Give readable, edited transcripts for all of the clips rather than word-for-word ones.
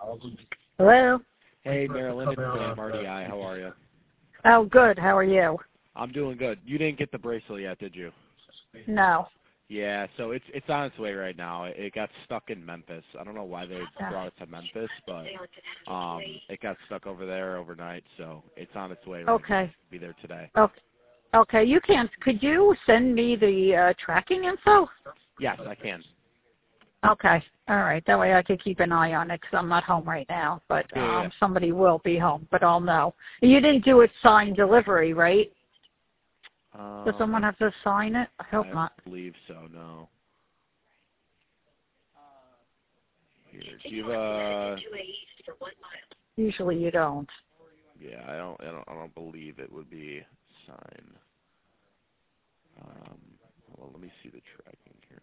Hello? Hey, Marilyn, it's Sam, RDI. How are you? Oh, good. How are you? I'm doing good. You didn't get the bracelet yet, did you? No. Yeah, so it's on its way right now. It got stuck in Memphis. I don't know why they brought it to Memphis, but it got stuck over there overnight, so it's on its way right now. Okay. Be there today. Okay. You can. Could you send me the tracking info? Yes, I can. Okay. All right. That way I could keep an eye on it because I'm not home right now. But Yeah. somebody will be home, but I'll know. You didn't do it signed delivery, right? Does someone have to sign it? I hope not. I believe so, no. Here, do you have Usually you don't. Yeah, I don't believe it would be signed. Well, let me see the tracking here.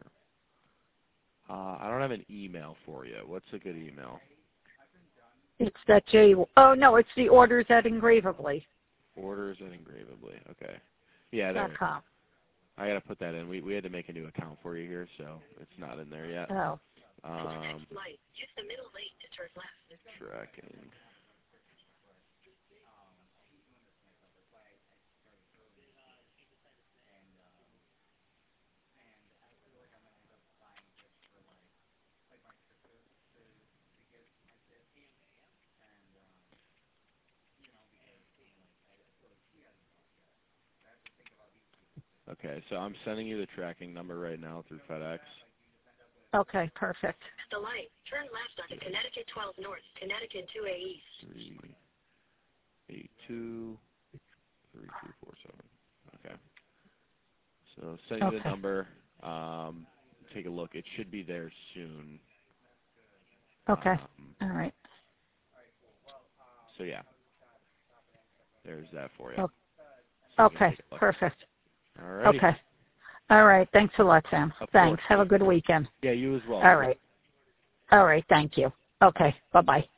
I don't have an email for you. What's a good email? It's that J. Oh no, it's the orders at Engravably. Orders at Engravably. Okay. Yeah, there. .com. I gotta put that in. We had to make a new account for you here, so it's not in there yet. Oh. Tracking. Okay, so I'm sending you the tracking number right now through FedEx. Okay, perfect. The light. Turn left onto Connecticut 12 North, Connecticut 2A East. 382 3247. Okay. So send you the number. Take a look. It should be there soon. Okay. All right. So yeah. There's that for you. Okay, perfect. All right. Okay. All right. Thanks a lot, Sam. Thanks. Have a good weekend. Yeah, you as well. All right. All right. Thank you. Okay. Bye-bye.